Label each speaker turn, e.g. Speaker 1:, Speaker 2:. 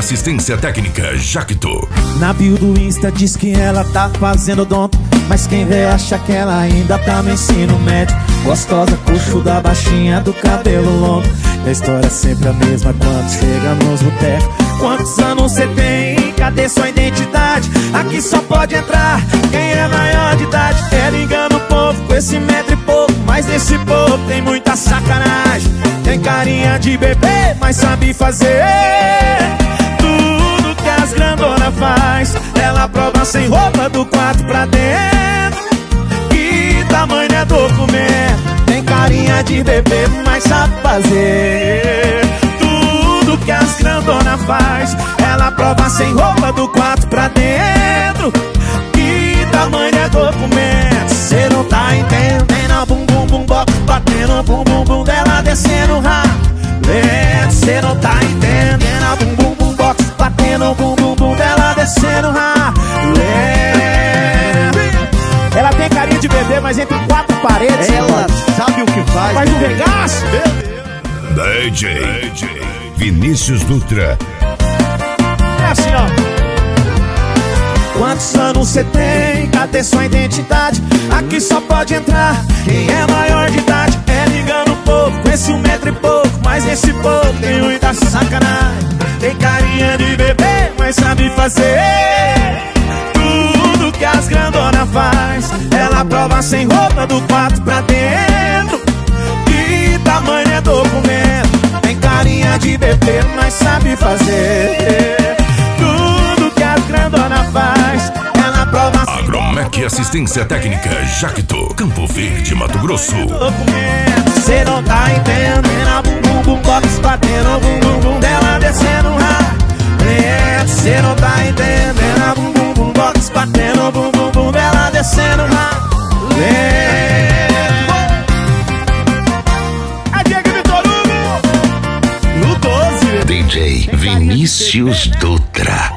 Speaker 1: e assistência técnica Jacto.
Speaker 2: Na bio do Insta diz que ela tá fazendo odonto, mas quem vê acha que ela ainda tá no ensino médio. Gostosa, coxuda, baixinha, do cabelo longo. E a história é sempre a mesma quando chega nos botecos. Quantos anos você tem? Cadê sua identidade? Aqui só pode entrar quem é maior de idade. Ela engana o povo com esse metro e pouco, mas nesse povo tem muita sacanagem. Tem carinha de bebê, mas sabe fazer tudo que as grandona faz. Ela prova sem roupa do quarto pra dentro. Que tamanho é documento? Tem carinha de bebê, mas sabe fazer tudo que as grandona faz. Ela prova sem roupa do quarto pra dentro. Que tamanho é documento? Cê não tá entendendo. Bum bum bum box batendo, bum bum bum dela descendo rápido. Cê não tá entendendo. Bum bum bum box batendo, bum bum bum dela descendo rápido. Ela tem carinha de bebê, mas entre quatro paredes
Speaker 3: ela sabe o que faz.
Speaker 2: Faz um regaço.
Speaker 1: DJ Vinícius Dutra.
Speaker 2: É assim, ó. Quantos anos você tem? Cadê sua identidade? Aqui só pode entrar quem é maior de idade. É ligando o povo com esse 1 metro e pouco, mas esse povo tem muita sacanagem. Tem carinha de bebê, mas sabe fazer tudo que as grandona faz. Ela prova sem roupa do quarto pra dentro. Que tamanho é documento? Tem carinha de bebê, mas sabe fazer tudo que as grandona faz. Ela prova sem
Speaker 1: Agromec Assistência Técnica Jacto, Campo Verde, Mato Grosso.
Speaker 2: documento. Cê não tá entendendo. Bum bum bum box batendo, bum bum bum dela descendo rápido. Cê não tá entendendo. Bum bum bum box batendo, bum bum bum dela descendo rápido. É Diego Vitor Hugo no 12.
Speaker 4: DJ Vinícius Dutra.